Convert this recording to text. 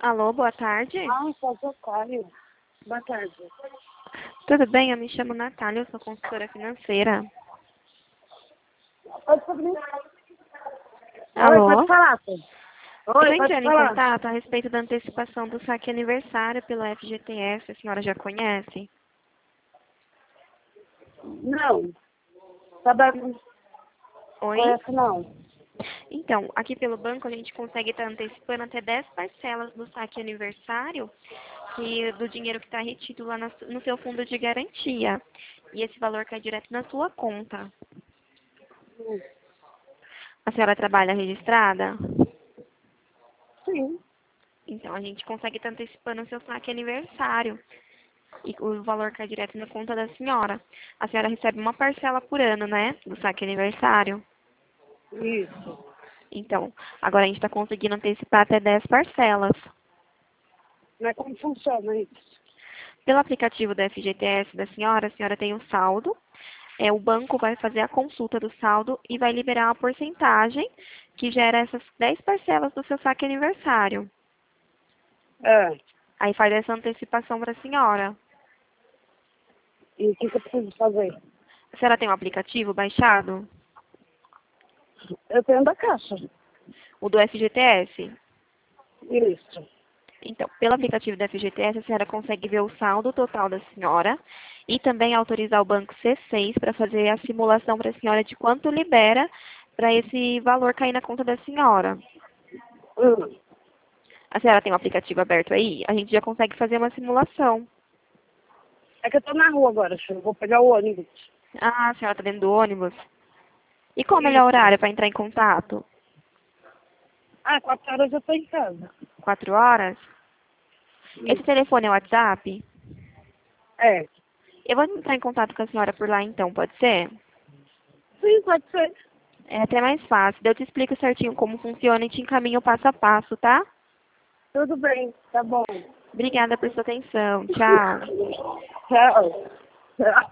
Alô, boa tarde. Sou Caio. Boa tarde. Tudo bem? Eu me chamo Natália, eu sou consultora financeira. Oi, sobrinho. Oi, Alô? pode falar, filho. Eu Oi, estou pode entrando em falar. contato a respeito da antecipação do saque aniversário pelo FGTS. A senhora já conhece? Não. Sabe, não Oi? conheço, não. Então, aqui pelo banco a gente consegue estar antecipando até 10 parcelas do saque aniversário do dinheiro que está retido lá no seu fundo de garantia. E esse valor cai direto na sua conta. A senhora trabalha registrada? Sim. Então, a gente consegue estar antecipando o seu saque aniversário. E o valor cai direto na conta da senhora. A senhora recebe uma parcela por ano, né? Do saque aniversário. Isso. Então, agora a gente está conseguindo antecipar até 10 parcelas. Mas como funciona isso? Pelo aplicativo da FGTS da senhora, a senhora tem um saldo. O banco vai fazer a consulta do saldo e vai liberar uma porcentagem que gera essas 10 parcelas do seu saque aniversário. É. Aí faz essa antecipação para a senhora. E o que eu preciso fazer? A senhora tem um aplicativo baixado? Eu tenho da caixa. O do FGTS? Isso. Então, pelo aplicativo da FGTS, a senhora consegue ver o saldo total da senhora e também autorizar o banco C6 para fazer a simulação para a senhora de quanto libera para esse valor cair na conta da senhora. A senhora tem um aplicativo aberto aí? A gente já consegue fazer uma simulação. É que eu tô na rua agora, filho. Vou pegar o ônibus. Ah, a senhora está dentro do ônibus? E qual o melhor Isso. horário para entrar em contato? 4 horas eu tô em casa. 4 horas? Esse Isso. telefone é o WhatsApp? É. Eu vou entrar em contato com a senhora por lá então, pode ser? Sim, pode ser. É até mais fácil. Eu te explico certinho como funciona e te encaminho passo a passo, tá? Tudo bem. Tá bom. Obrigada por sua atenção. Tchau. Tchau. Tchau.